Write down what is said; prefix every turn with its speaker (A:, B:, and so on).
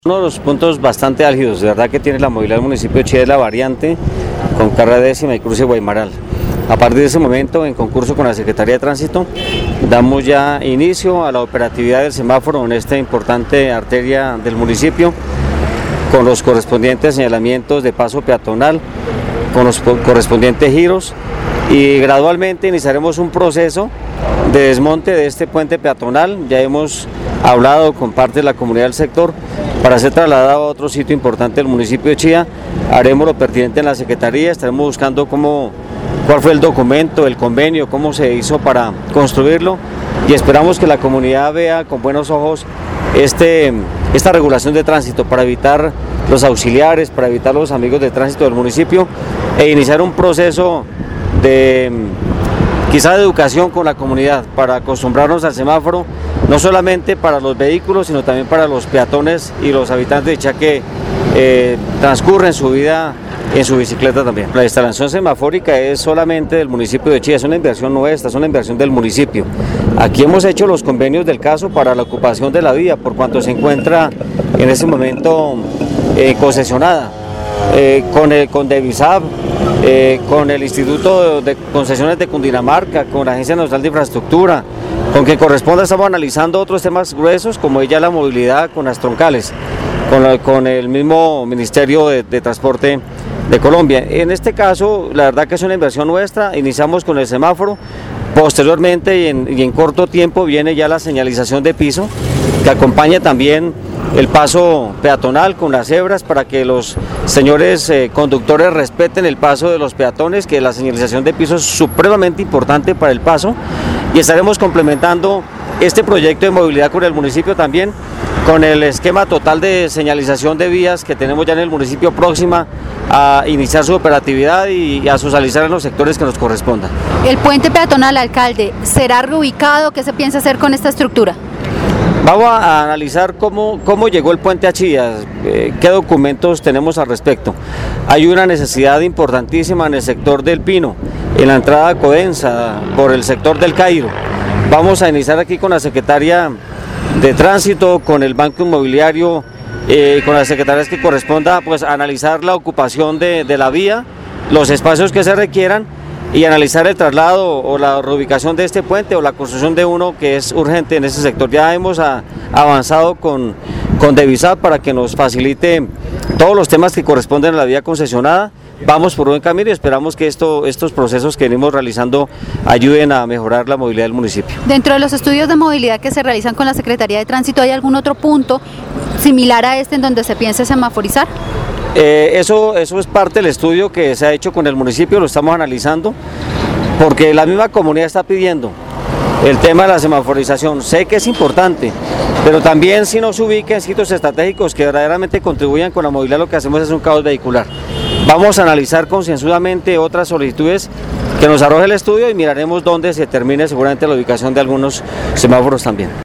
A: Uno de los puntos bastante álgidos, de verdad, que tiene la movilidad del municipio de Chía es la variante con carrera décima y cruce Guaymaral. A partir de ese momento, en concurso con la Secretaría de Tránsito, damos ya inicio a la operatividad del semáforo en esta importante arteria del municipio, con los correspondientes señalamientos de paso peatonal, con los correspondientes giros, y gradualmente iniciaremos un proceso de desmonte de este puente peatonal. Ya hemos hablado con parte de la comunidad del sector para ser trasladado a otro sitio importante del municipio de Chía. Haremos lo pertinente en la Secretaría, estaremos buscando cuál fue el documento, el convenio, cómo se hizo para construirlo, y esperamos que la comunidad vea con buenos ojos esta regulación de tránsito para evitar los auxiliares, para evitar los amigos de tránsito del municipio, e iniciar un proceso quizá de educación con la comunidad para acostumbrarnos al semáforo, no solamente para los vehículos, sino también para los peatones y los habitantes de Chía que transcurren su vida en su bicicleta también. La instalación semafórica es solamente del municipio de Chía, es una inversión nuestra, es una inversión del municipio. Aquí hemos hecho los convenios del caso para la ocupación de la vía, por cuanto se encuentra en ese momento concesionada, con Devisab, con el Instituto de Concesiones de Cundinamarca, con la Agencia Nacional de Infraestructura, con quien corresponda. Estamos analizando otros temas gruesos, como ya la movilidad con las troncales, con el mismo Ministerio de Transporte de Colombia. En este caso, la verdad que es una inversión nuestra. Iniciamos con el semáforo, posteriormente y en corto tiempo viene ya la señalización de piso, que acompaña también el paso peatonal con las cebras para que los señores conductores respeten el paso de los peatones, que la señalización de piso es supremamente importante para el paso, y estaremos complementando este proyecto de movilidad con el municipio también, con el esquema total de señalización de vías que tenemos ya en el municipio, próxima a iniciar su operatividad y a socializar en los sectores que nos correspondan.
B: El puente peatonal, alcalde, ¿será reubicado? ¿Qué se piensa hacer con esta estructura?
A: Vamos a analizar cómo llegó el puente a Chía, qué documentos tenemos al respecto. Hay una necesidad importantísima en el sector del Pino, en la entrada a Codensa, por el sector del Cairo. Vamos a iniciar aquí con la Secretaría de Tránsito, con el Banco Inmobiliario, con las secretarias que corresponda, pues a analizar la ocupación de la vía, los espacios que se requieran, y analizar el traslado o la reubicación de este puente o la construcción de uno que es urgente en ese sector. Ya hemos avanzado con Devisab para que nos facilite todos los temas que corresponden a la vía concesionada. Vamos por buen camino y esperamos que estos procesos que venimos realizando ayuden a mejorar la movilidad del municipio.
B: Dentro de los estudios de movilidad que se realizan con la Secretaría de Tránsito, ¿hay algún otro punto similar a este en donde se piense semaforizar?
A: Eso es parte del estudio que se ha hecho con el municipio, lo estamos analizando, porque la misma comunidad está pidiendo el tema de la semaforización. Sé que es importante, pero también si no se ubica en sitios estratégicos que verdaderamente contribuyan con la movilidad, lo que hacemos es un caos vehicular. Vamos a analizar concienzudamente otras solicitudes que nos arroje el estudio y miraremos dónde se termine seguramente la ubicación de algunos semáforos también.